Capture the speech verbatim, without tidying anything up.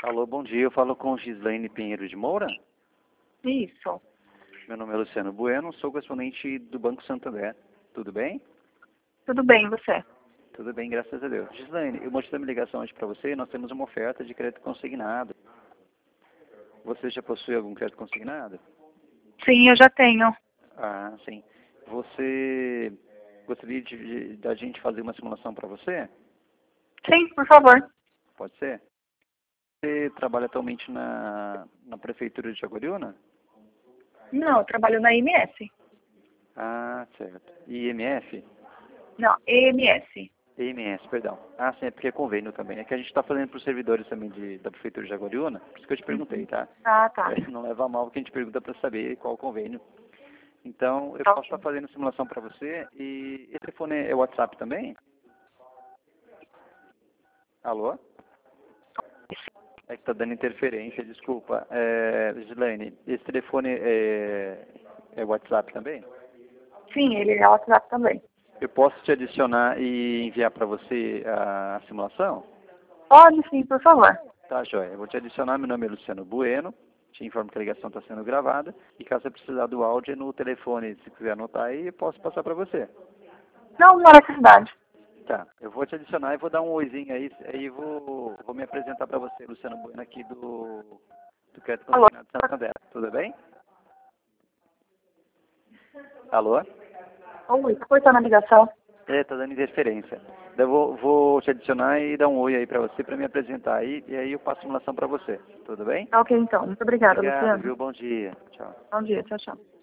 Alô, bom dia. Eu falo com Gislaine Pinheiro de Moura. Isso. Meu nome é Luciano Bueno, sou correspondente do Banco Santander. Tudo bem? Tudo bem, você? Tudo bem, graças a Deus. Gislaine, eu mostrei da minha ligação hoje para você. Nós temos uma oferta de crédito consignado. Você já possui algum crédito consignado? Sim, eu já tenho. Ah, sim. Você gostaria de, de, da gente fazer uma simulação para você? Sim, por favor. Pode ser? Você trabalha atualmente na, na Prefeitura de Jaguariúna? Não, eu trabalho na I M S. Ah, certo. I M F? Não, E M S. E M S, perdão. Ah, sim, é porque é convênio também. É que a gente está fazendo para os servidores também de, da Prefeitura de Jaguariúna, por isso que eu te perguntei, tá? Ah, tá. É, não leva a mal que a gente pergunta para saber qual o convênio. Então, eu Tá posso estar ok. fazendo a simulação para você. E esse telefone é WhatsApp também? Alô? É que está dando interferência, desculpa. É, Gislaine, esse telefone é, é WhatsApp também? Sim, ele é WhatsApp também. Eu posso te adicionar e enviar para você a simulação? Pode sim, por favor. Tá, joia. Eu vou te adicionar. Meu nome é Luciano Bueno. Te informo que a ligação está sendo gravada. E caso você precisar do áudio é no telefone, se quiser anotar aí, eu posso passar para você. Não, moro aqui na cidade. Tá. Eu vou te adicionar e vou dar um oizinho aí. Aí vou, vou me apresentar para você, Luciano Bueno, aqui do, do Crédito Alô? Consignado de Santander. Tudo bem? Alô? Oi, tá cortando a ligação. É, tá dando interferência. Eu vou, vou te adicionar e dar um oi aí para você, para me apresentar aí. E aí eu passo a simulação para você. Tudo bem? Tá ok, então. Muito obrigada, Obrigado, Luciano. viu? Bom dia. Tchau. Bom dia, tchau, tchau.